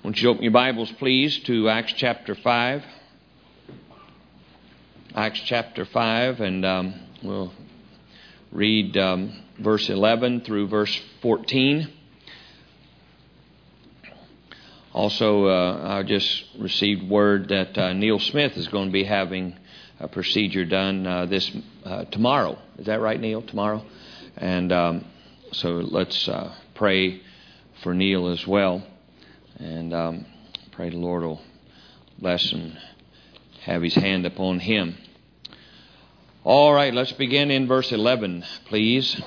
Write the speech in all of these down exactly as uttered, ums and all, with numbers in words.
Won't you open your Bibles, please, to Acts chapter five. Acts chapter five, and um, we'll read um, verse eleven through verse fourteen. Also, uh, I just received word that uh, Neil Smith is going to be having a procedure done uh, this uh, tomorrow. Is that right, Neil? Tomorrow? And um, so let's uh, pray for Neil as well. And um, pray the Lord will bless and have His hand upon him. All right, let's begin in verse eleven, please.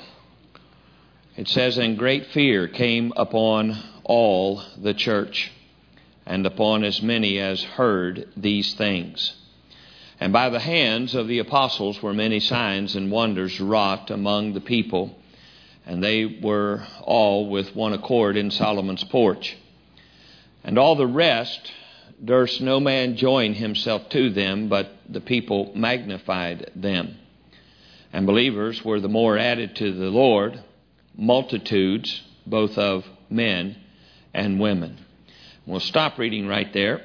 It says, "And great fear came upon all the church, and upon as many as heard these things. And by the hands of the apostles were many signs and wonders wrought among the people. And they were all with one accord in Solomon's porch. And all the rest durst no man join himself to them, but the people magnified them. And believers were the more added to the Lord, multitudes, both of men and women." We'll stop reading right there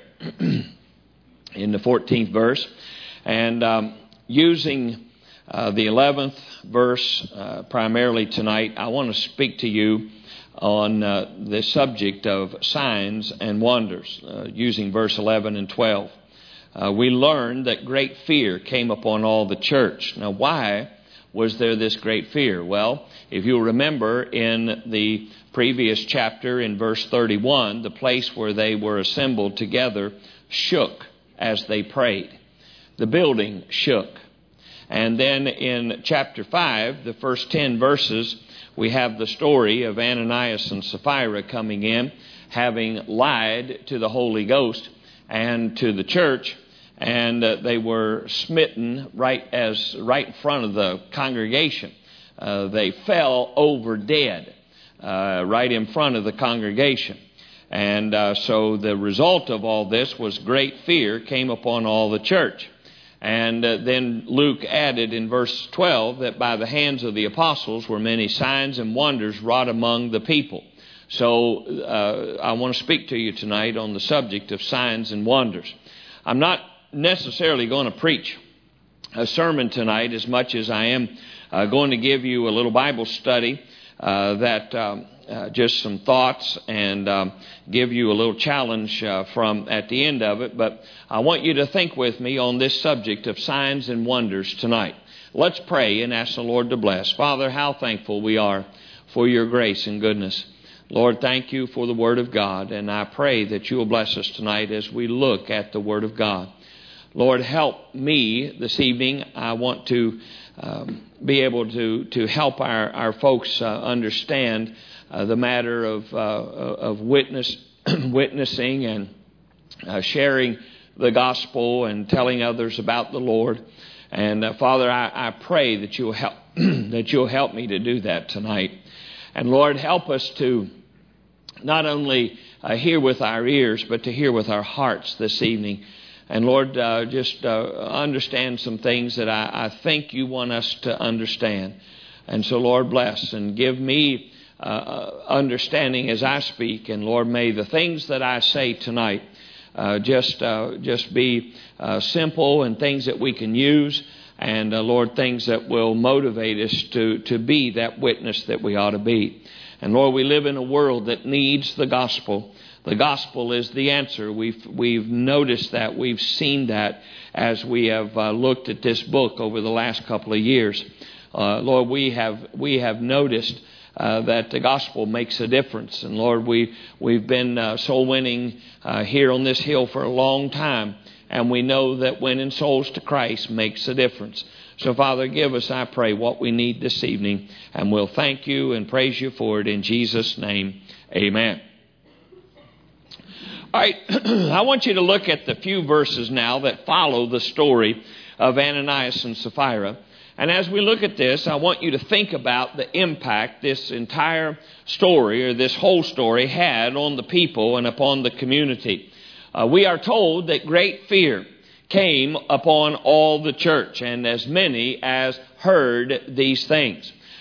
in the fourteenth verse. And um, using uh, the eleventh verse uh, primarily tonight, I want to speak to you on uh, the subject of signs and wonders, uh, using verse eleven and twelve. Uh, we learned that great fear came upon all the church. Now, why was there this great fear? Well, if you'll remember in the previous chapter in verse thirty-one, the place where they were assembled together shook as they prayed. The building shook. And then in chapter five, the first ten verses, we have the story of Ananias and Sapphira coming in, having lied to the Holy Ghost and to the church, and uh, they were smitten right as right in front of the congregation. Uh, they fell over dead uh, right in front of the congregation. And uh, so the result of all this was great fear came upon all the church. And uh, then Luke added in verse twelve that by the hands of the apostles were many signs and wonders wrought among the people. So uh, I want to speak to you tonight on the subject of signs and wonders. I'm not necessarily going to preach a sermon tonight as much as I am uh, going to give you a little Bible study uh, that um, uh, just some thoughts and um, give you a little challenge uh, from at the end of it. But I want you to think with me on this subject of signs and wonders tonight. Let's pray and ask the Lord to bless. Father, how thankful we are for your grace and goodness. Lord, thank you for the Word of God, and I pray that you will bless us tonight as we look at the Word of God. Lord, help me this evening. I want to um, be able to, to help our, our folks uh, understand uh, the matter of, uh, of witness, witnessing and uh, sharing the gospel and telling others about the Lord. And uh, Father, I, I pray that you'll help that you'll help me to do that tonight. And Lord, help us to not only uh, hear with our ears, but to hear with our hearts this evening. And Lord, uh, just uh, understand some things that I, I think you want us to understand. And so, Lord, bless and give me uh, understanding as I speak. And Lord, may the things that I say tonight uh, just uh, just be uh, simple and things that we can use. And uh, Lord, things that will motivate us to, to be that witness that we ought to be. And Lord, we live in a world that needs the gospel. The gospel is the answer. We've we've noticed that. We've seen that as we have uh, looked at this book over the last couple of years. Uh, Lord, we have we have noticed uh, that the gospel makes a difference. And Lord, we we've been uh, soul winning uh, here on this hill for a long time, and we know that winning souls to Christ makes a difference. So, Father, give us, I pray, what we need this evening, and we'll thank you and praise you for it in Jesus' name. Amen. All right, I want you to look at the few verses now that follow the story of Ananias and Sapphira. And as we look at this, I want you to think about the impact this entire story, or this whole story, had on the people and upon the community. Uh, we are told that great fear came upon all the church, and as many as heard these things.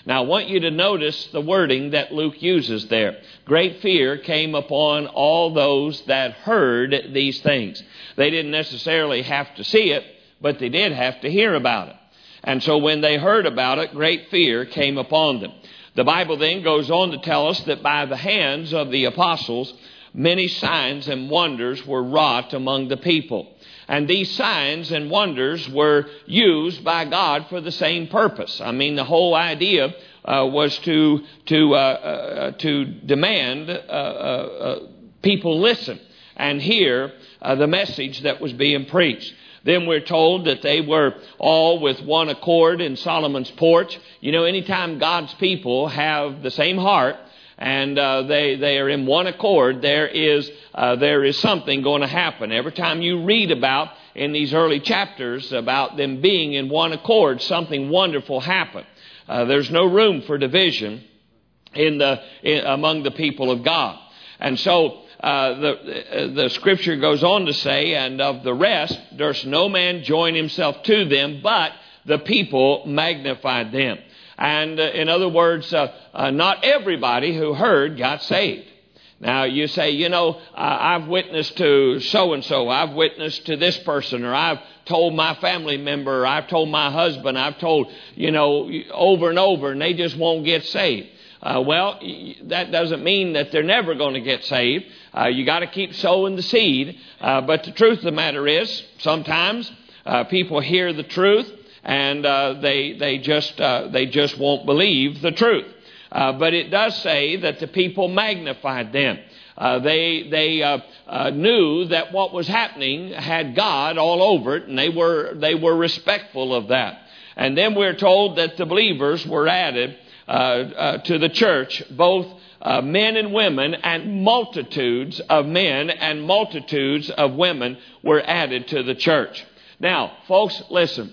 Now, I want you to notice the wording that Luke uses there. Great fear came upon all those that heard these things. They didn't necessarily have to see it, but they did have to hear about it. And so when they heard about it, great fear came upon them. The Bible then goes on to tell us that by the hands of the apostles, many signs and wonders were wrought among the people. And these signs and wonders were used by God for the same purpose. I mean, the whole idea uh, was to to uh, uh, to demand uh, uh, uh, people listen and hear uh, the message that was being preached. Then we're told that they were all with one accord in Solomon's porch. You know, anytime God's people have the same heart and uh, they they are in one accord, there is uh, there is something going to happen. Every time you read about in these early chapters about them being in one accord, something wonderful happened. Uh, there's no room for division in the in, among the people of God, and so. Uh, the the scripture goes on to say, and of the rest durst no man join himself to them, but the people magnified them. And uh, in other words, uh, uh, not everybody who heard got saved. Now you say, you know, uh, I've witnessed to so-and-so, I've witnessed to this person, or I've told my family member, or I've told my husband, I've told, you know, over and over, and they just won't get saved. Uh, well, that doesn't mean that they're never going to get saved. Uh, you got to keep sowing the seed. Uh, but the truth of the matter is, sometimes uh, people hear the truth and uh, they they just uh, they just won't believe the truth. Uh, but it does say that the people magnified them. Uh, they they uh, uh, knew that what was happening had God all over it, and they were they were respectful of that. And then we're told that the believers were added Uh, uh, to the church, both uh, men and women, and multitudes of men and multitudes of women were added to the church. Now, folks, listen.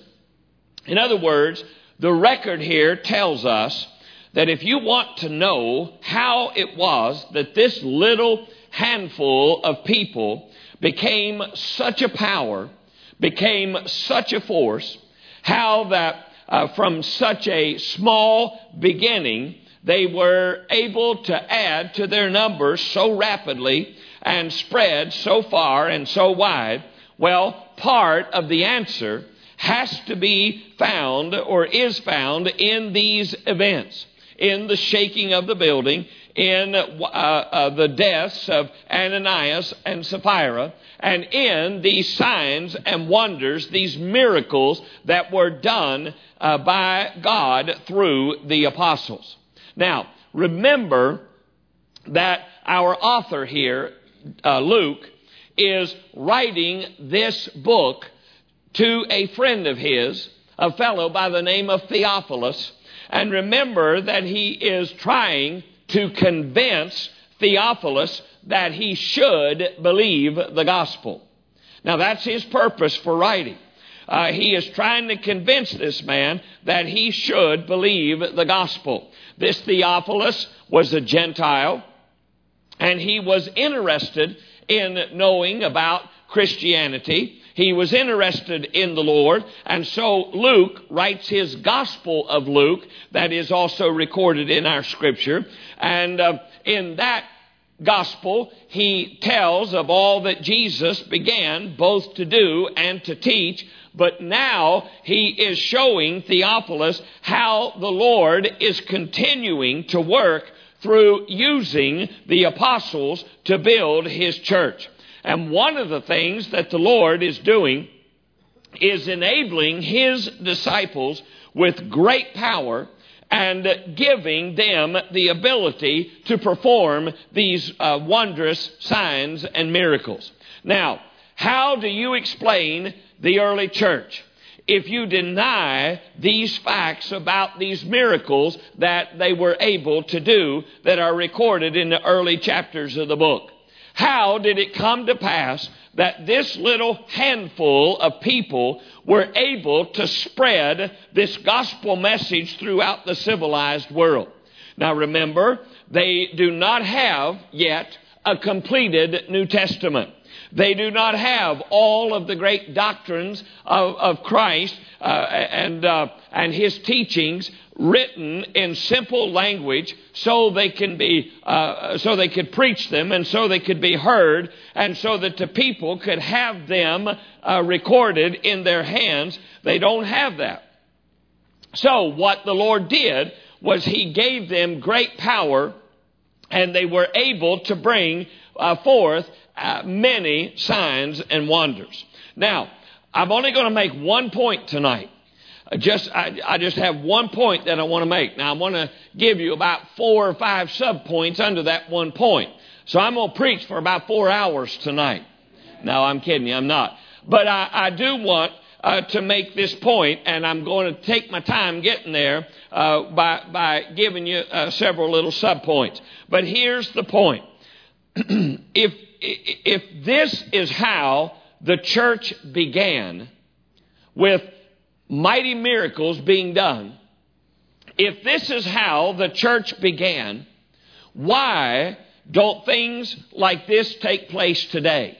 In other words, the record here tells us that if you want to know how it was that this little handful of people became such a power, became such a force, how that Uh, from such a small beginning, they were able to add to their numbers so rapidly and spread so far and so wide. Well, part of the answer has to be found or is found in these events, in the shaking of the building, in uh, uh, the deaths of Ananias and Sapphira, and in these signs and wonders, these miracles that were done uh, by God through the apostles. Now, remember that our author here, uh, Luke, is writing this book to a friend of his, a fellow by the name of Theophilus. And remember that he is trying to convince Theophilus that he should believe the gospel. Now, that's his purpose for writing. Uh, he is trying to convince this man that he should believe the gospel. This Theophilus was a Gentile, and he was interested in knowing about Christianity. He was interested in the Lord, and so Luke writes his Gospel of Luke that is also recorded in our Scripture. And uh, in that Gospel, he tells of all that Jesus began both to do and to teach. But now he is showing Theophilus how the Lord is continuing to work through using the apostles to build his church. And one of the things that the Lord is doing is enabling his disciples with great power and giving them the ability to perform these uh, wondrous signs and miracles. Now, how do you explain the early church if you deny these facts about these miracles that they were able to do that are recorded in the early chapters of the book? How did it come to pass that this little handful of people were able to spread this gospel message throughout the civilized world? Now remember, they do not have yet a completed New Testament. They do not have all of the great doctrines of, of Christ uh, and, uh, and His teachings written in simple language so they can be, uh, so they could preach them and so they could be heard and so that the people could have them uh, recorded in their hands. They don't have that. So what the Lord did was He gave them great power, and they were able to bring uh, forth uh, many signs and wonders. Now, I'm only going to make one point tonight. Just I, I just have one point that I want to make. Now, I want to give you about four or five sub-points under that one point. So I'm going to preach for about four hours tonight. No, I'm kidding you. I'm not. But I, I do want uh, to make this point, and I'm going to take my time getting there uh, by, by giving you uh, several little sub-points. But here's the point. if if this is how the church began, with mighty miracles being done, if this is how the church began, why don't things like this take place today?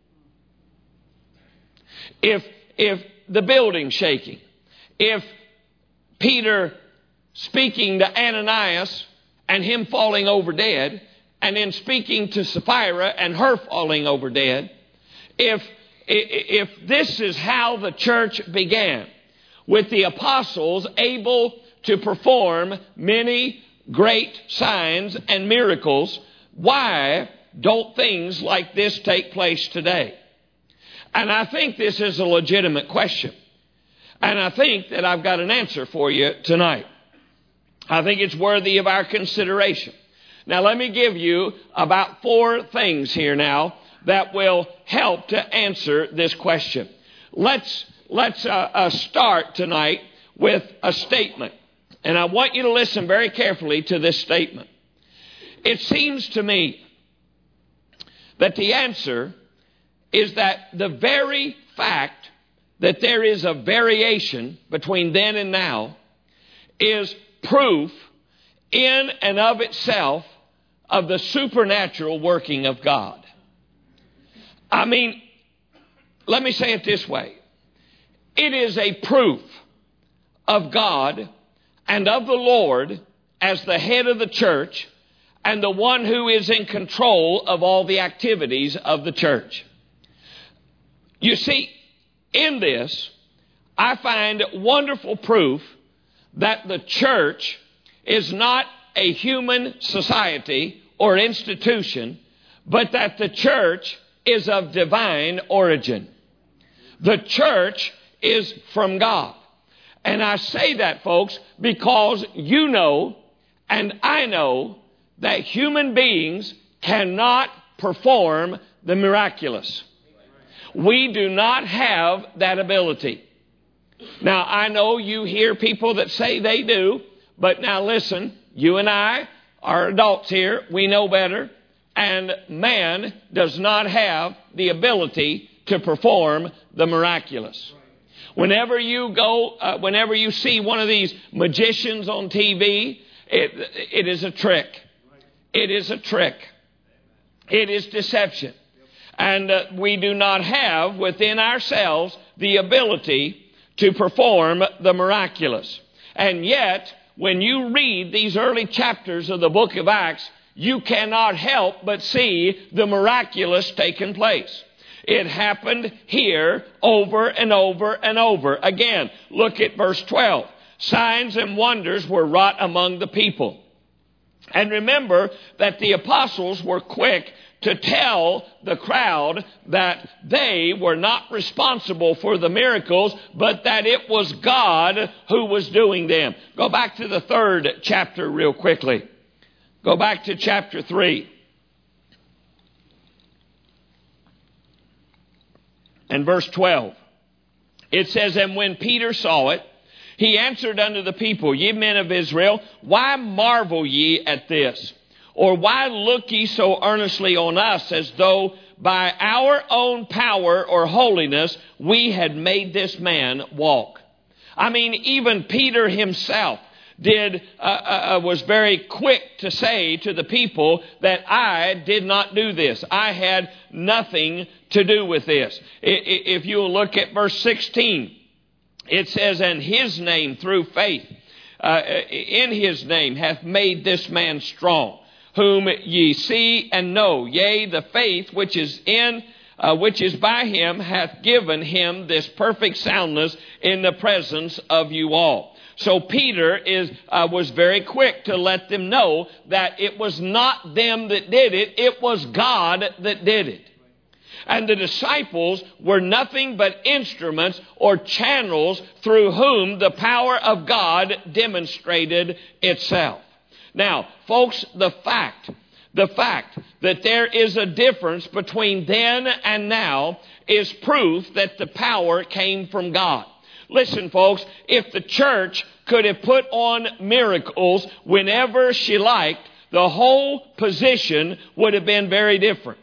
If if the building's shaking, if Peter speaking to Ananias and him falling over dead, and then speaking to Sapphira and her falling over dead, if if this is how the church began, with the apostles able to perform many great signs and miracles, why don't things like this take place today? And I think this is a legitimate question. And I think that I've got an answer for you tonight. I think it's worthy of our consideration. Now, let me give you about four things here now that will help to answer this question. Let's Let's uh, uh, start tonight with a statement. And I want you to listen very carefully to this statement. It seems to me that the answer is that the very fact that there is a variation between then and now is proof in and of itself of the supernatural working of God. I mean, let me say it this way. It is a proof of God and of the Lord as the head of the church and the one who is in control of all the activities of the church. You see, in this, I find wonderful proof that the church is not a human society or institution, but that the church is of divine origin. The church is from God. And I say that, folks, because you know and I know that human beings cannot perform the miraculous. We do not have that ability. Now, I know you hear people that say they do, but now listen, you and I are adults here. We know better. And man does not have the ability to perform the miraculous. Whenever you go, uh, whenever you see one of these magicians on T V, it, it is a trick. It is a trick. It is deception. And uh, we do not have within ourselves the ability to perform the miraculous. And yet, when you read these early chapters of the book of Acts, you cannot help but see the miraculous taking place. It happened here over and over and over. Again, look at verse twelve. Signs and wonders were wrought among the people. And remember that the apostles were quick to tell the crowd that they were not responsible for the miracles, but that it was God who was doing them. Go back to the third chapter real quickly. Go back to chapter three. And verse twelve, it says, And when Peter saw it, he answered unto the people, Ye men of Israel, why marvel ye at this? Or why look ye so earnestly on us, as though by our own power or holiness we had made this man walk? I mean, even Peter himself did uh, uh, was very quick to say to the people that I did not do this. I had nothing to do with this. If you look at verse sixteen, it says, and his name through faith, uh, in his name hath made this man strong, whom ye see and know. Yea, the faith which is in Uh, which is by him hath given him this perfect soundness in the presence of you all. So Peter is uh, was very quick to let them know that it was not them that did it, it was God that did it. And the disciples were nothing but instruments or channels through whom the power of God demonstrated itself. Now, folks, the fact The fact that there is a difference between then and now is proof that the power came from God. Listen, folks, if the church could have put on miracles whenever she liked, the whole position would have been very different.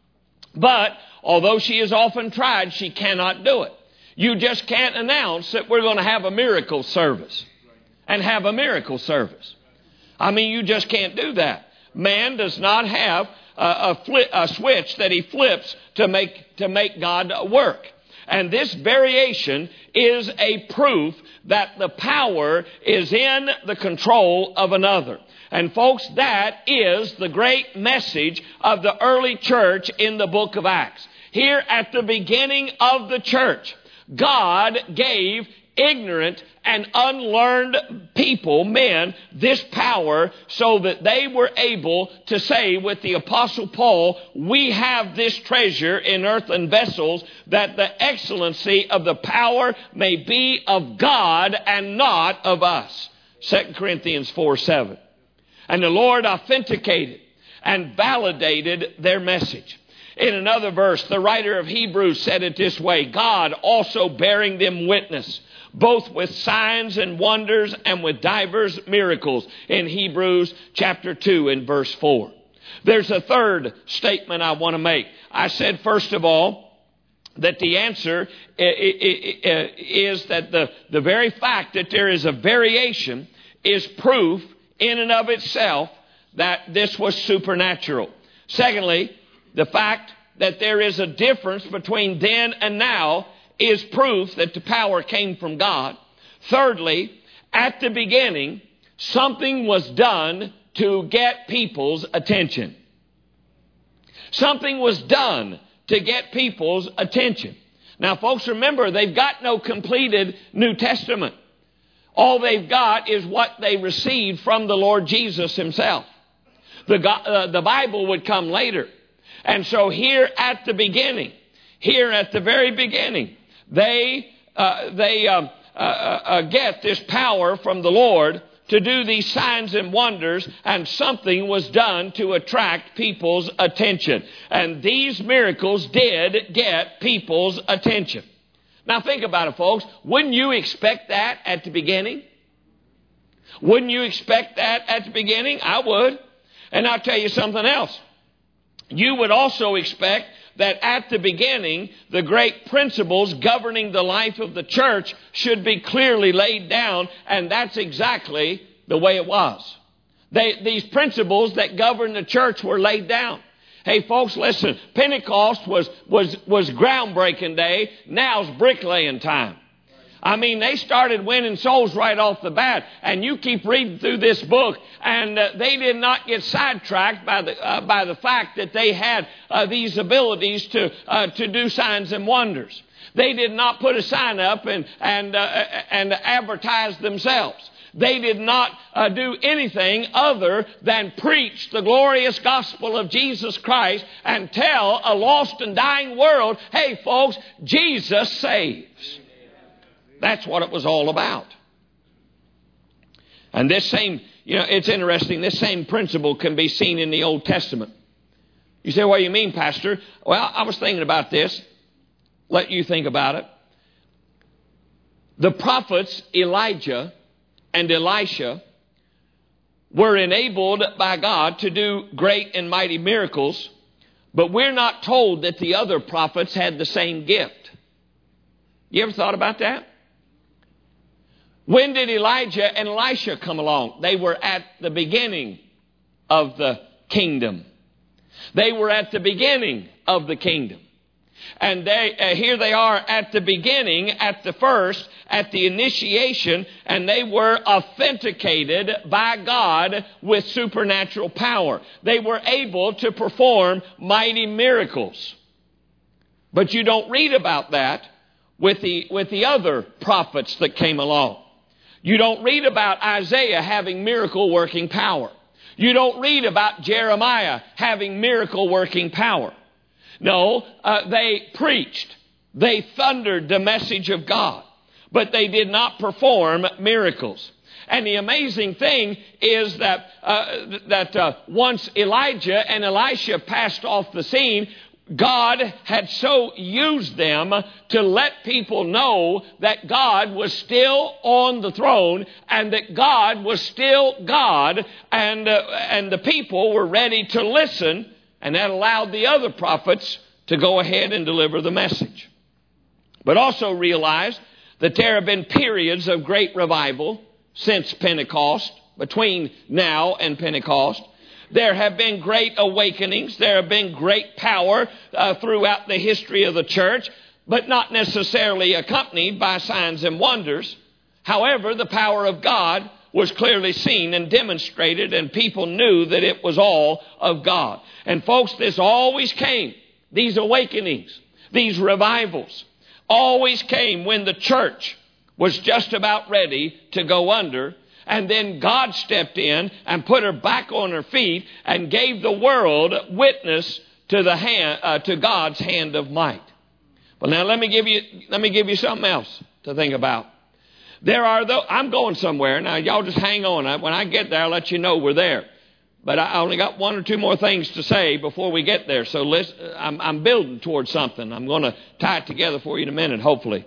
But although she has often tried, she cannot do it. You just can't announce that we're going to have a miracle service and have a miracle service. I mean, you just can't do that. Man does not have a, a, flip, a switch that he flips to make, to make God work. And this variation is a proof that the power is in the control of another. And folks, that is the great message of the early church in the book of Acts. Here at the beginning of the church, God gave ignorant and unlearned people, men, this power so that they were able to say with the Apostle Paul, we have this treasure in earthen vessels, that the excellency of the power may be of God and not of us. Second Corinthians four seven. And the Lord authenticated and validated their message. In another verse, the writer of Hebrews said it this way, God also bearing them witness, both with signs and wonders and with divers miracles, in Hebrews chapter two and verse four. There's a third statement I want to make. I said, first of all, that the answer is that the, the very fact that there is a variation is proof in and of itself that this was supernatural. Secondly, the fact that there is a difference between then and now is proof that the power came from God. Thirdly, at the beginning, something was done to get people's attention. Something was done to get people's attention. Now, folks, remember, they've got no completed New Testament. All they've got is what they received from the Lord Jesus himself. The, uh, the Bible would come later. And so here at the beginning, here at the very beginning, they uh, they um, uh, uh, get this power from the Lord to do these signs and wonders, and something was done to attract people's attention. And these miracles did get people's attention. Now think about it, folks. Wouldn't you expect that at the beginning? Wouldn't you expect that at the beginning? I would. And I'll tell you something else. You would also expect that at the beginning, the great principles governing the life of the church should be clearly laid down, and that's exactly the way it was. They, these principles that govern the church were laid down. Hey, folks, listen, Pentecost was, was, was groundbreaking day. Now's bricklaying time. I mean, they started winning souls right off the bat. And you keep reading through this book, and uh, they did not get sidetracked by the uh, by the fact that they had uh, these abilities to uh, to do signs and wonders. They did not put a sign up and and uh, and advertise themselves. They did not uh, do anything other than preach the glorious gospel of Jesus Christ and tell a lost and dying world, hey, folks, Jesus saves. That's what it was all about. And this same, you know, it's interesting, this same principle can be seen in the Old Testament. You say, what do you mean, Pastor? Well, I was thinking about this. Let you think about it. The prophets Elijah and Elisha were enabled by God to do great and mighty miracles, but we're not told that the other prophets had the same gift. You ever thought about that? When did Elijah and Elisha come along? They were at the beginning of the kingdom. They were at the beginning of the kingdom. And they, uh, here they are at the beginning, at the first, at the initiation, and they were authenticated by God with supernatural power. They were able to perform mighty miracles. But you don't read about that with the, with the other prophets that came along. You don't read about Isaiah having miracle working power. You don't read about Jeremiah having miracle working power. No, uh, they preached. They thundered the message of God. But they did not perform miracles. And the amazing thing is that, uh, that uh, once Elijah and Elisha passed off the scene, God had so used them to let people know that God was still on the throne and that God was still God, and, uh, and the people were ready to listen, and that allowed the other prophets to go ahead and deliver the message. But also realize that there have been periods of great revival since Pentecost, between now and Pentecost. There have been great awakenings. There have been great power uh, throughout the history of the church, but not necessarily accompanied by signs and wonders. However, the power of God was clearly seen and demonstrated, and people knew that it was all of God. And folks, this always came, these awakenings, these revivals, always came when the church was just about ready to go under. And then God stepped in and put her back on her feet and gave the world witness to the hand, uh, to God's hand of might. But now let me give you, let me give you something else to think about. There are those, I'm going somewhere. Now y'all just hang on. When I get there, I'll let you know we're there. But I only got one or two more things to say before we get there. So listen, I'm, I'm building towards something. I'm going to tie it together for you in a minute, hopefully.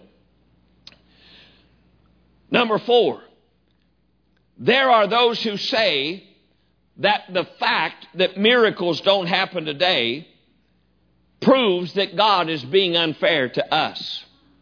Number four. There are those who say that the fact that miracles don't happen today proves that God is being unfair to us.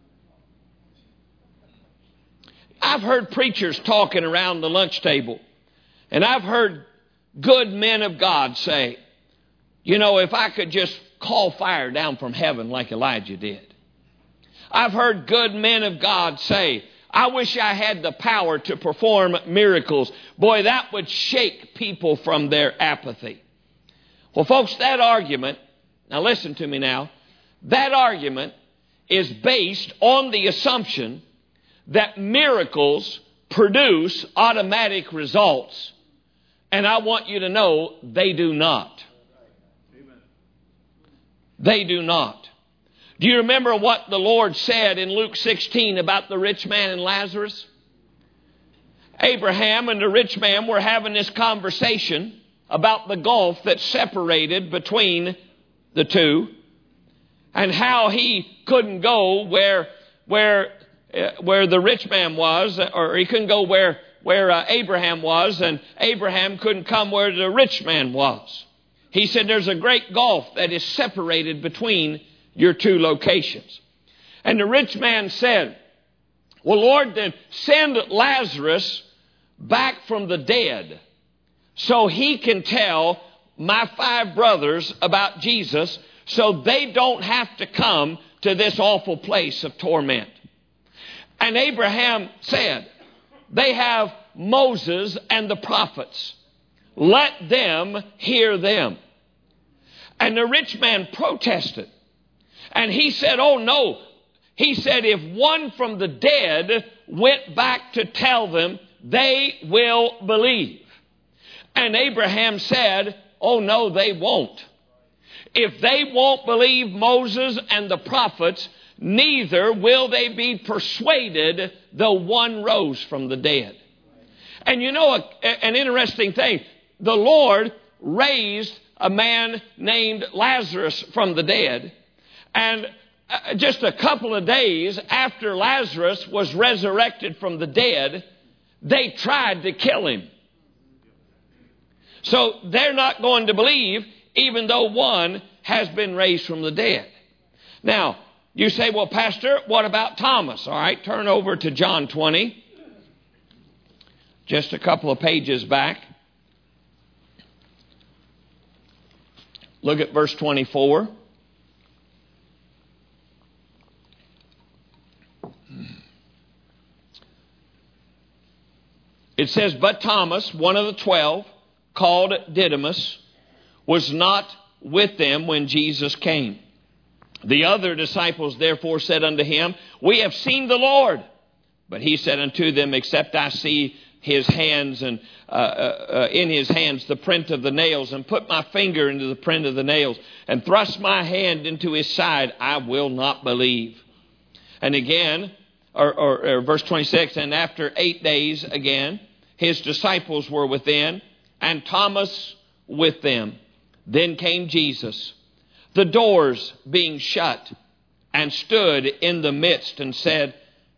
I've heard preachers talking around the lunch table, and I've heard good men of God say, you know, if I could just call fire down from heaven like Elijah did. I've heard good men of God say, I wish I had the power to perform miracles. Boy, that would shake people from their apathy. Well, folks, that argument, now listen to me now, that argument is based on the assumption that miracles produce automatic results. And I want you to know they do not. They do not. Do you remember what the Lord said in Luke sixteen about the rich man and Lazarus? Abraham and the rich man were having this conversation about the gulf that separated between the two, and how he couldn't go where where uh, where the rich man was, or he couldn't go where where uh, Abraham was, and Abraham couldn't come where the rich man was. He said there's a great gulf that is separated between your two locations. And the rich man said, well, Lord, then send Lazarus back from the dead so he can tell my five brothers about Jesus, so they don't have to come to this awful place of torment. And Abraham said, they have Moses and the prophets. Let them hear them. And the rich man protested. And he said, oh no. He said, if one from the dead went back to tell them, they will believe. And Abraham said, oh no, they won't. If they won't believe Moses and the prophets, neither will they be persuaded though one rose from the dead. And you know, a, an interesting thing, the Lord raised a man named Lazarus from the dead. And just a couple of days after Lazarus was resurrected from the dead, they tried to kill him. So they're not going to believe, even though one has been raised from the dead. Now, you say, well, Pastor, what about Thomas? All right, turn over to John twenty. just a couple of pages back. Look at verse twenty-four. It says, but Thomas, one of the twelve, called Didymus, was not with them when Jesus came. The other disciples therefore said unto him, we have seen the Lord. But he said unto them, except I see his hands and uh, uh, in his hands the print of the nails, and put my finger into the print of the nails, and thrust my hand into his side, I will not believe. And again, or, or, or verse twenty-six, and after eight days again, his disciples were within, and Thomas with them. Then came Jesus, the doors being shut, and stood in the midst, and said,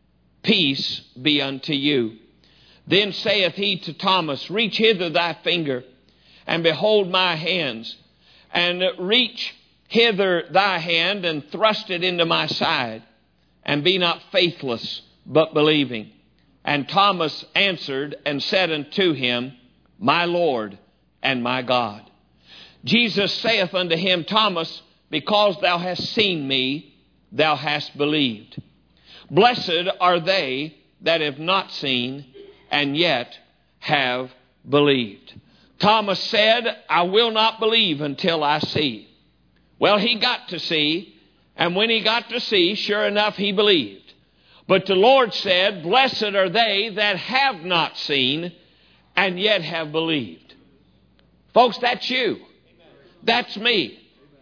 peace be unto you. Then saith he to Thomas, reach hither thy finger, and behold my hands, and reach hither thy hand, and thrust it into my side, and be not faithless, but believing. And Thomas answered and said unto him, my Lord and my God. Jesus saith unto him, Thomas, because thou hast seen me, thou hast believed. Blessed are they that have not seen, and yet have believed. Thomas said, I will not believe until I see. Well, he got to see, and when he got to see, sure enough, he believed. But the Lord said, blessed are they that have not seen, and yet have believed. Folks, that's you. That's me.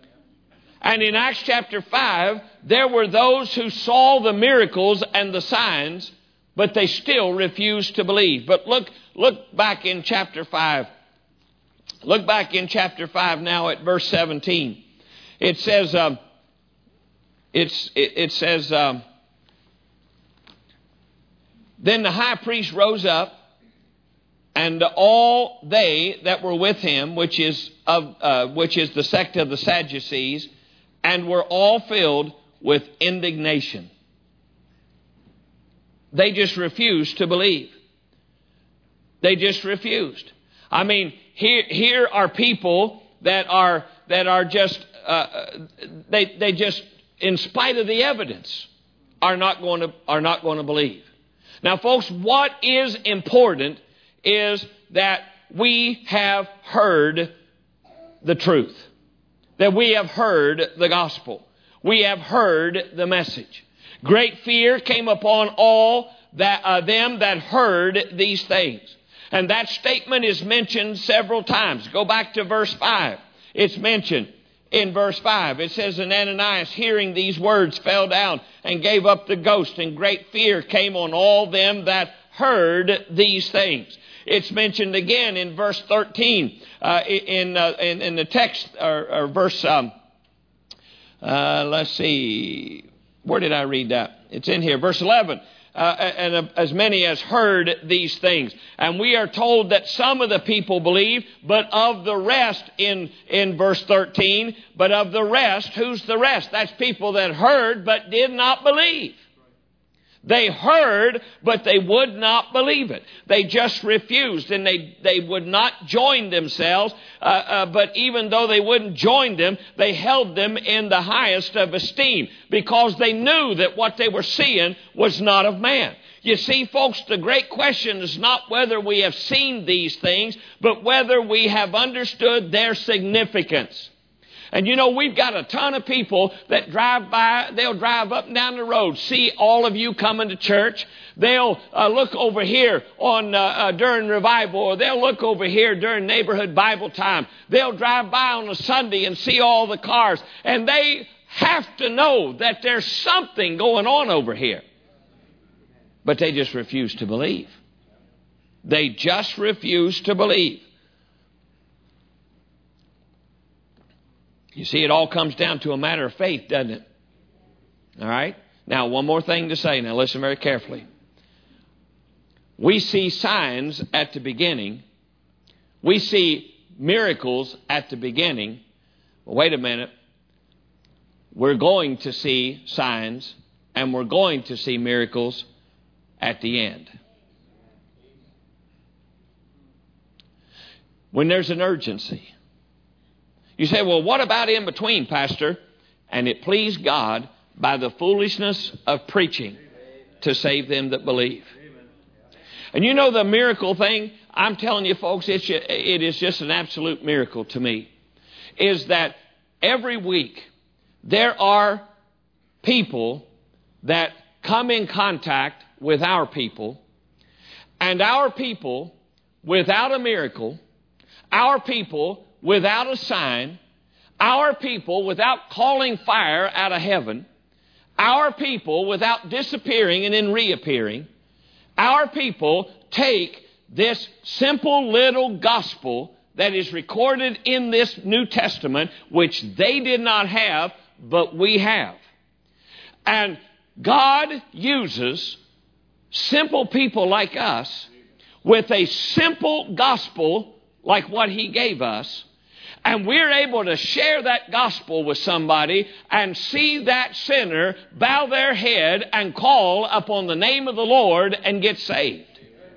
And in Acts chapter five, there were those who saw the miracles and the signs, but they still refused to believe. But look, look back in chapter five. Look back in chapter five now at verse seventeen. It says, um, it's, it, it says, um, then the high priest rose up, and all they that were with him, which is of uh, which is the sect of the Sadducees, and were all filled with indignation. They just refused to believe. They just refused. I mean, here here are people that are that are just uh, they they just, in spite of the evidence, are not going to are not going to believe. Now, folks, what is important is that we have heard the truth, that we have heard the gospel, we have heard the message. Great fear came upon all that uh, them that heard these things. And that statement is mentioned several times. Go back to verse five. It's mentioned in verse five. It says, and Ananias, hearing these words, fell down and gave up the ghost, and great fear came on all them that heard these things. It's mentioned again in verse thirteen, uh, in, uh, in in the text, or, or verse, um, uh, let's see, where did I read that? It's in here, verse eleven. Uh, and uh, as many as heard these things. And we are told that some of the people believed, but of the rest, in, in verse thirteen, but of the rest, who's the rest? That's people that heard but did not believe. They heard, but they would not believe it. They just refused, and they, they would not join themselves. Uh, uh, but even though they wouldn't join them, they held them in the highest of esteem, because they knew that what they were seeing was not of man. You see, folks, the great question is not whether we have seen these things, but whether we have understood their significance. And you know, we've got a ton of people that drive by, they'll drive up and down the road, see all of you coming to church. They'll uh, look over here on uh, uh, during revival, or they'll look over here during neighborhood Bible time. They'll drive by on a Sunday and see all the cars. And they have to know that there's something going on over here. But they just refuse to believe. They just refuse to believe. You see, it all comes down to a matter of faith, doesn't it? All right? Now, one more thing to say. Now, listen very carefully. We see signs at the beginning. We see miracles at the beginning. Well, wait a minute. We're going to see signs, and we're going to see miracles at the end. when there's an urgency. You say, well, what about in between, Pastor? And it pleased God by the foolishness of preaching to save them that believe. And you know the miracle thing, I'm telling you folks, it's, it is just an absolute miracle to me, is that every week there are people that come in contact with our people, and our people without a miracle, our people without a sign, our people without calling fire out of heaven, our people without disappearing and then reappearing, our people take this simple little gospel that is recorded in this New Testament, which they did not have, but we have. And God uses simple people like us with a simple gospel like what He gave us, and we're able to share that gospel with somebody and see that sinner bow their head and call upon the name of the Lord and get saved.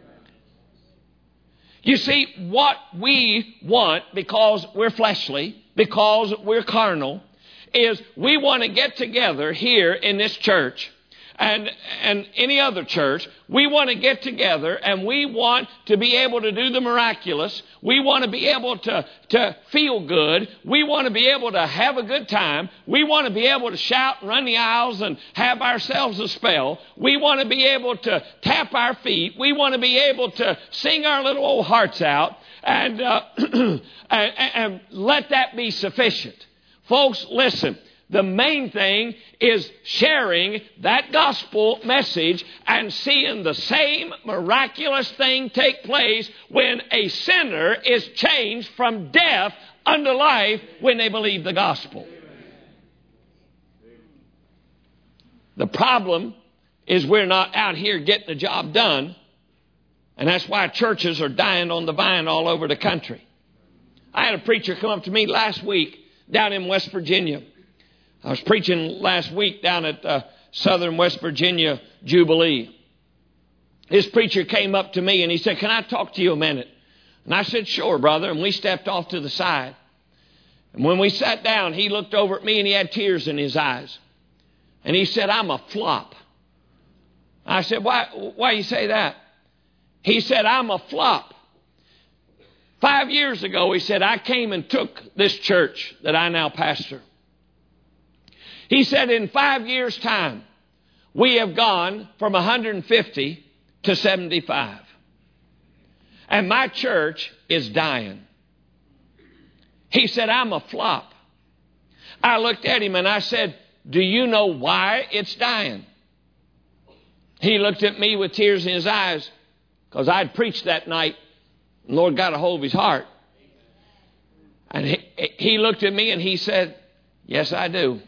You see, what we want, because we're fleshly, because we're carnal, is we want to get together here in this church and and any other church. We want to get together and we want to be able to do the miraculous. We want to be able to, to feel good. We want to be able to have a good time. We want to be able to shout and run the aisles and have ourselves a spell. We want to be able to tap our feet. We want to be able to sing our little old hearts out and, uh, and, and let that be sufficient. Folks, listen. The main thing is sharing that gospel message and seeing the same miraculous thing take place when a sinner is changed from death unto life when they believe the gospel. The problem is we're not out here getting the job done, and that's why churches are dying on the vine all over the country. I had a preacher come up to me last week down in West Virginia. I was preaching last week down at uh, Southern West Virginia Jubilee. This preacher came up to me and he said, "Can I talk to you a minute?" And I said, "Sure, brother." And we stepped off to the side. And when we sat down, he looked over at me and he had tears in his eyes. And he said, "I'm a flop." I said, why, why you say that? He said, "I'm a flop. Five years ago," he said, "I came and took this church that I now pastor. He said, in five years' time, we have gone from one hundred fifty to seventy-five. And my church is dying." He said, "I'm a flop." I looked at him and I said, "Do you know why it's dying?" He looked at me with tears in his eyes because I'd preached that night and the Lord got a hold of his heart. And he, he looked at me and he said, "Yes, I do."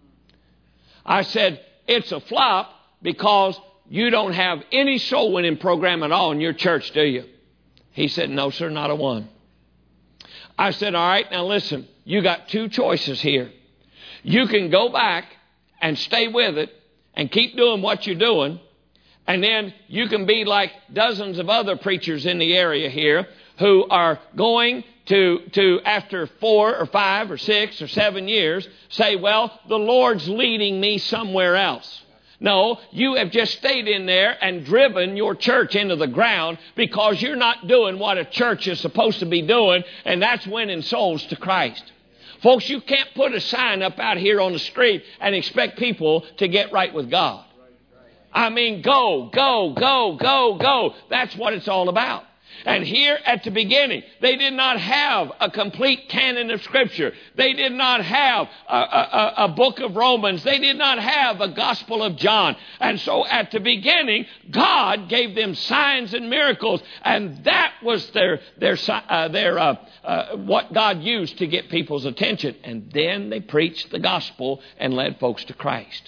I said, "It's a flop because you don't have any soul winning program at all in your church, do you?" He said, "No, sir, not a one." I said, "All right, now listen, you got two choices here. You can go back and stay with it and keep doing what you're doing, and then you can be like dozens of other preachers in the area here who are going to, to after four or five or six or seven years, say, well, the Lord's leading me somewhere else." No, you have just stayed in there and driven your church into the ground because you're not doing what a church is supposed to be doing, and that's winning souls to Christ. Folks, you can't put a sign up out here on the street and expect people to get right with God. I mean, go, go, go, go, go. That's what it's all about. And here at the beginning, they did not have a complete canon of Scripture. They did not have a, a, a book of Romans. They did not have a Gospel of John. And so at the beginning, God gave them signs and miracles. And that was their, their, uh, their uh, uh, what God used to get people's attention. And then they preached the gospel and led folks to Christ.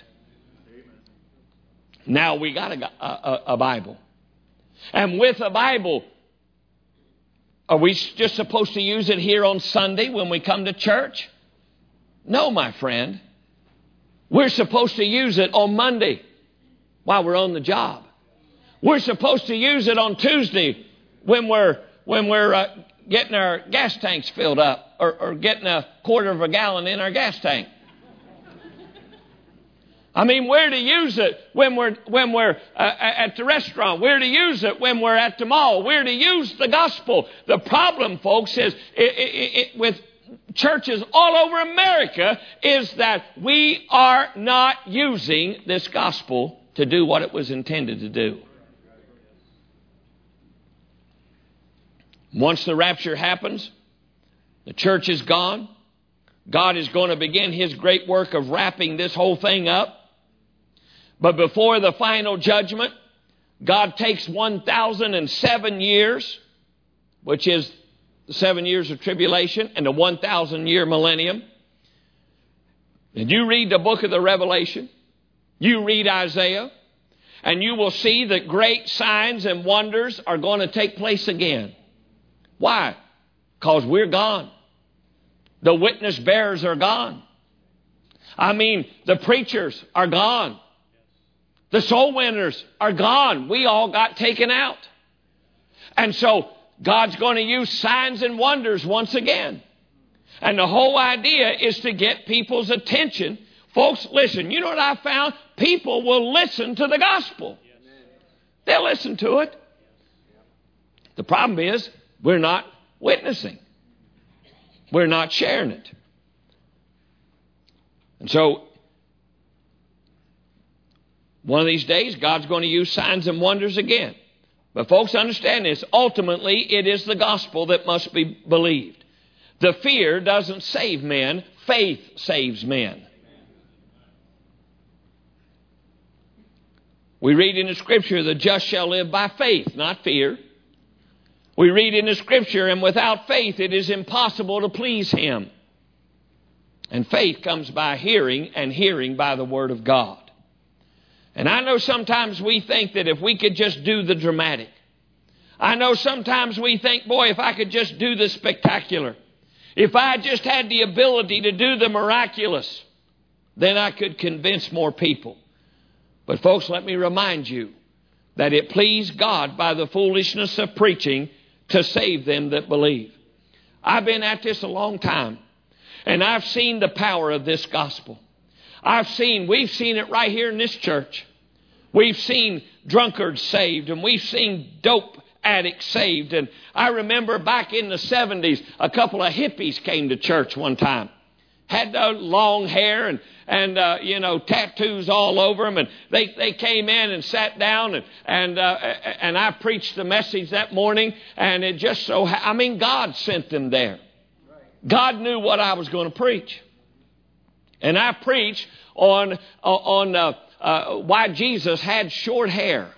Now we got a, a, a Bible. And with a Bible, are we just supposed to use it here on Sunday when we come to church? No, my friend. We're supposed to use it on Monday while we're on the job. We're supposed to use it on Tuesday when we're when we're uh, getting our gas tanks filled up, or, or getting a quarter of a gallon in our gas tank. I mean, we're to use it when we're when we're uh, at the restaurant. We're to use it when we're at the mall. We're to use the gospel. The problem, folks, is it, it, it, with churches all over America is that we are not using this gospel to do what it was intended to do. Once the rapture happens, the church is gone. God is going to begin His great work of wrapping this whole thing up. But before the final judgment, God takes one thousand seven years, which is the seven years of tribulation and the one thousand year millennium. And you read the book of the Revelation, you read Isaiah, and you will see that great signs and wonders are going to take place again. Why? Because we're gone. The witness bearers are gone. I mean, the preachers are gone. The soul winners are gone. We all got taken out. And so God's going to use signs and wonders once again. And the whole idea is to get people's attention. Folks, listen, you know what I found? People will listen to the gospel. They'll listen to it. The problem is we're not witnessing. We're not sharing it. And so one of these days, God's going to use signs and wonders again. But folks, understand this. Ultimately, it is the gospel that must be believed. The fear doesn't save men. Faith saves men. We read in the Scripture, the just shall live by faith, not fear. We read in the Scripture, and without faith it is impossible to please Him. And faith comes by hearing, and hearing by the Word of God. And I know sometimes we think that if we could just do the dramatic. I know sometimes we think, boy, if I could just do the spectacular. If I just had the ability to do the miraculous, then I could convince more people. But folks, let me remind you that it pleased God by the foolishness of preaching to save them that believe. I've been at this a long time, and I've seen the power of this gospel. I've seen, we've seen it right here in this church. We've seen drunkards saved, and we've seen dope addicts saved. And I remember back in the seventies, a couple of hippies came to church one time. Had uh, long hair and, and uh, you know, tattoos all over them. And they, they came in and sat down, and and, uh, and I preached the message that morning. And it just so, ha- I mean, God sent them there. God knew what I was going to preach. And I preached on, uh, on uh, uh, why Jesus had short hair.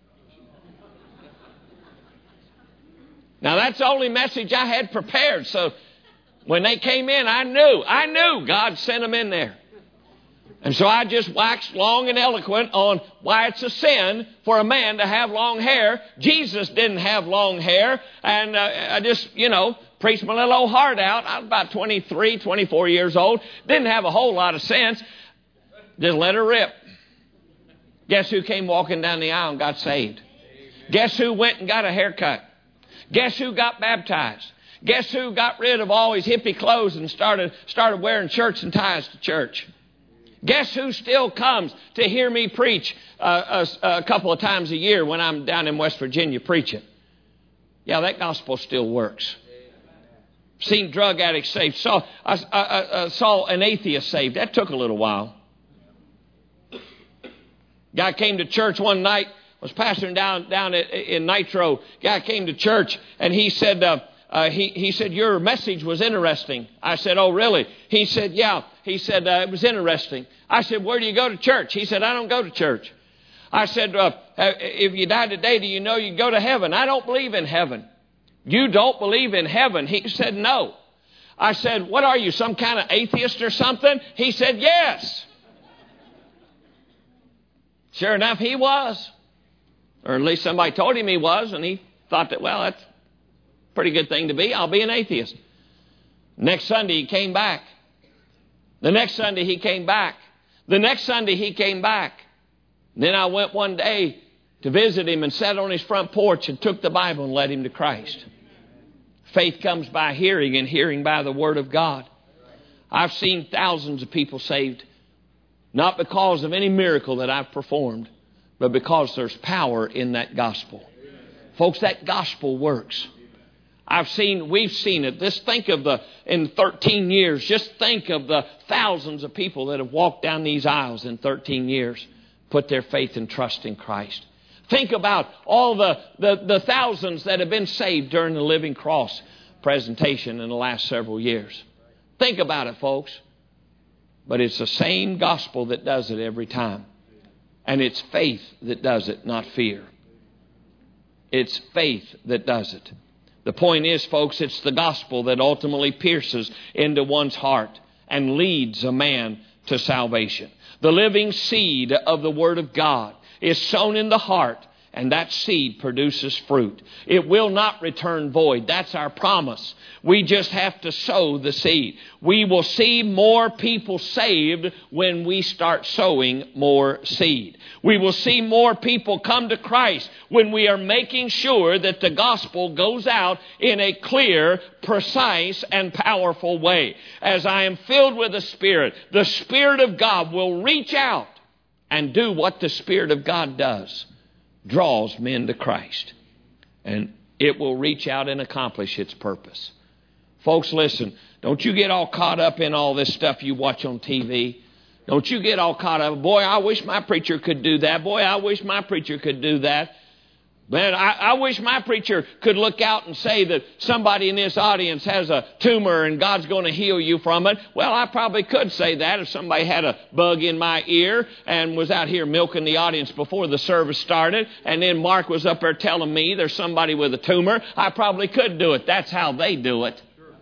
Now, that's the only message I had prepared. So when they came in, I knew, I knew God sent them in there. And so I just waxed long and eloquent on why it's a sin for a man to have long hair. Jesus didn't have long hair. And uh, I just, you know, preached my little old heart out. I was about twenty-three, twenty-four years old. Didn't have a whole lot of sense. Just let her rip. Guess who came walking down the aisle and got saved? Guess who went and got a haircut? Guess who got baptized? Guess who got rid of all his hippie clothes and started started wearing shirts and ties to church? Guess who still comes to hear me preach uh, a, a couple of times a year when I'm down in West Virginia preaching? Yeah, that gospel still works. Seen drug addicts saved. Saw, I, I, I saw an atheist saved. That took a little while. Guy came to church one night, was pastoring down, down at, in Nitro. Guy came to church and he said, uh, uh, he, he said, your message was interesting. I said, oh, really? He said, yeah. He said, uh, it was interesting. I said, where do you go to church? He said, I don't go to church. I said, uh, if you die today, do you know you go to heaven? I don't believe in heaven. You don't believe in heaven? He said, no. I said, what are you, some kind of atheist or something? He said, yes. Sure enough, he was. Or at least somebody told him he was, and he thought that, well, that's a pretty good thing to be. I'll be an atheist. Next Sunday, he came back. The next Sunday, he came back. The next Sunday, he came back. Then I went one day to visit him and sat on his front porch and took the Bible and led him to Christ. Faith comes by hearing, and hearing by the Word of God. I've seen thousands of people saved, not because of any miracle that I've performed, but because there's power in that gospel. Folks, that gospel works. I've seen, we've seen it. Just think of the, in thirteen years, just think of the thousands of people that have walked down these aisles in thirteen years, put their faith and trust in Christ. Think about all the, the, the thousands that have been saved during the Living Cross presentation in the last several years. Think about it, folks. But it's the same gospel that does it every time. And it's faith that does it, not fear. It's faith that does it. The point is, folks, it's the gospel that ultimately pierces into one's heart and leads a man to salvation. The living seed of the Word of God is sown in the heart, and that seed produces fruit. It will not return void. That's our promise. We just have to sow the seed. We will see more people saved when we start sowing more seed. We will see more people come to Christ when we are making sure that the gospel goes out in a clear, precise, and powerful way. As I am filled with the Spirit, the Spirit of God will reach out and do what the Spirit of God does. Draws men to Christ. And it will reach out and accomplish its purpose. Folks, listen. Don't you get all caught up in all this stuff you watch on T V. Don't you get all caught up. Boy, I wish my preacher could do that. Boy, I wish my preacher could do that. Man, I, I wish my preacher could look out and say that somebody in this audience has a tumor and God's going to heal you from it. Well, I probably could say that if somebody had a bug in my ear and was out here milking the audience before the service started, and then Mark was up there telling me there's somebody with a tumor. I probably could do it. That's how they do it.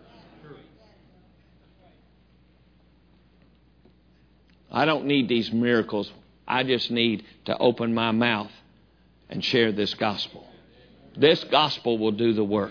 I don't need these miracles. I just need to open my mouth and share this gospel. This gospel will do the work.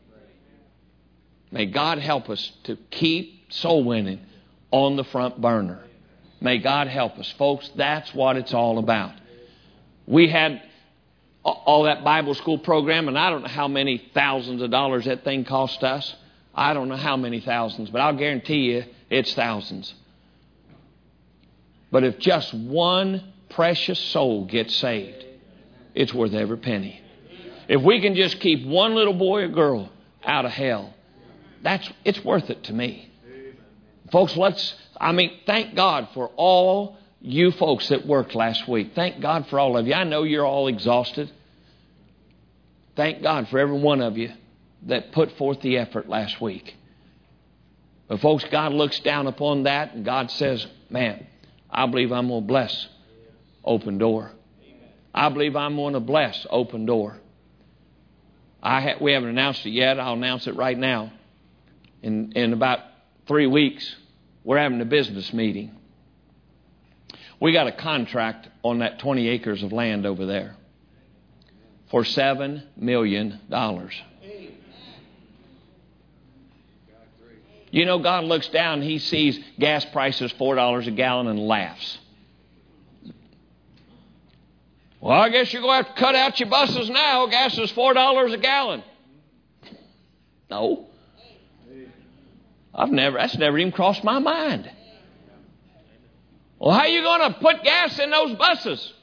May God help us to keep soul winning on the front burner. May God help us. Folks, that's what it's all about. We had all that Bible school program, and I don't know how many thousands of dollars that thing cost us. I don't know how many thousands, but I'll guarantee you it's thousands. But if just one precious soul gets saved, it's worth every penny. If we can just keep one little boy or girl out of hell, that's it's worth it to me. Folks, let's, I mean, thank God for all you folks that worked last week. Thank God for all of you. I know you're all exhausted. Thank God for every one of you that put forth the effort last week. But folks, God looks down upon that and God says, man, I believe I'm going to bless Open Door. I believe I'm going to bless Open Door. I ha- we haven't announced it yet. I'll announce it right now. In, in about three weeks, we're having a business meeting. We got a contract on that twenty acres of land over there for seven million dollars. You know, God looks down and He sees gas prices four dollars a gallon and laughs. Well, I guess you're going to have to cut out your buses now. Gas is four dollars a gallon. No. I've never, that's never even crossed my mind. Well, how are you going to put gas in those buses?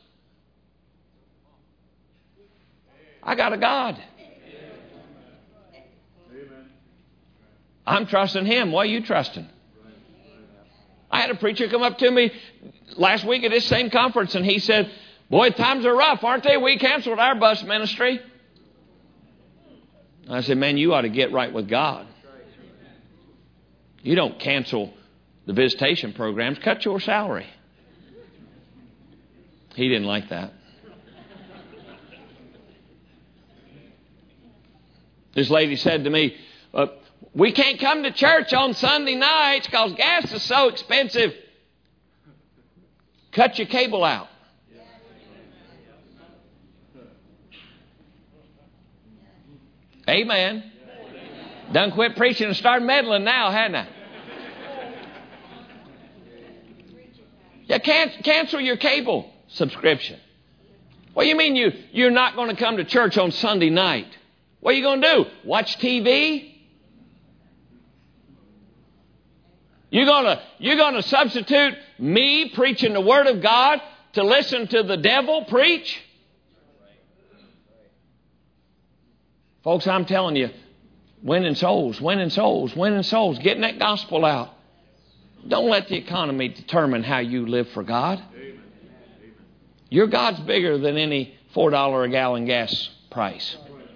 I got a God. I'm trusting Him. What are you trusting? I had a preacher come up to me last week at this same conference, and he said, boy, times are rough, aren't they? We canceled our bus ministry. I said, man, you ought to get right with God. You don't cancel the visitation programs. Cut your salary. He didn't like that. This lady said to me, uh, we can't come to church on Sunday nights because gas is so expensive. Cut your cable out. Amen. Done quit preaching and start meddling now, hadn't I? You can't cancel your cable subscription. What do you mean you, you're not going to come to church on Sunday night? What are you going to do? Watch T V? You're gonna, you're gonna substitute me preaching the Word of God to listen to the devil preach? Folks, I'm telling you, winning souls, winning souls, winning souls, getting that gospel out. Don't let the economy determine how you live for God. Your God's bigger than any four dollars a gallon gas price.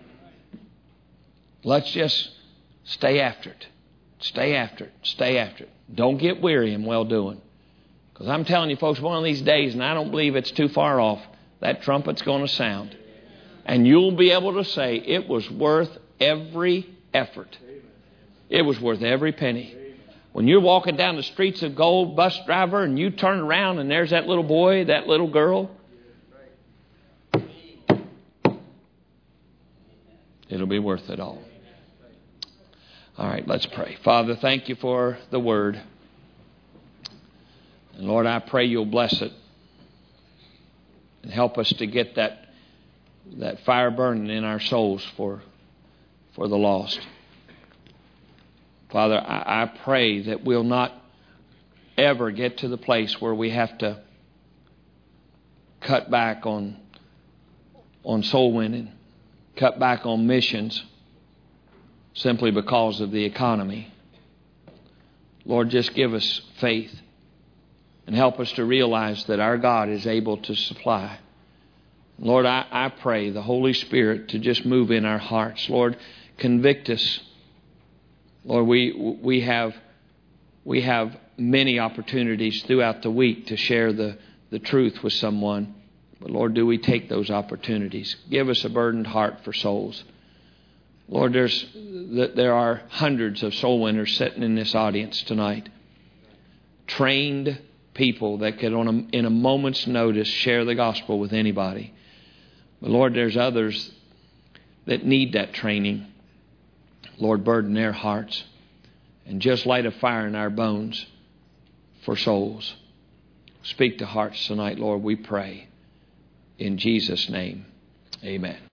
Let's just stay after it. Stay after it. Stay after it. Don't get weary in well-doing. Because I'm telling you, folks, one of these days, and I don't believe it's too far off, that trumpet's going to sound. And you'll be able to say, it was worth every effort. It was worth every penny. When you're walking down the streets of gold, bus driver, and you turn around and there's that little boy, that little girl, it'll be worth it all. All right, let's pray. Father, thank you for the Word. And Lord, I pray you'll bless it and help us to get that, that fire burning in our souls for, for the lost. Father, I, I pray that we'll not ever get to the place where we have to cut back on, on soul winning, cut back on missions, simply because of the economy. Lord, just give us faith and help us to realize that our God is able to supply. Lord, I, I pray the Holy Spirit to just move in our hearts. Lord, convict us. Lord, we we have we have many opportunities throughout the week to share the, the truth with someone. But Lord, do we take those opportunities? Give us a burdened heart for souls. Lord, there's there are hundreds of soul winners sitting in this audience tonight. Trained people that could, on a, in a moment's notice, share the gospel with anybody. But Lord, there's others that need that training. Lord, burden their hearts and just light a fire in our bones for souls. Speak to hearts tonight, Lord, we pray. In Jesus' name, amen.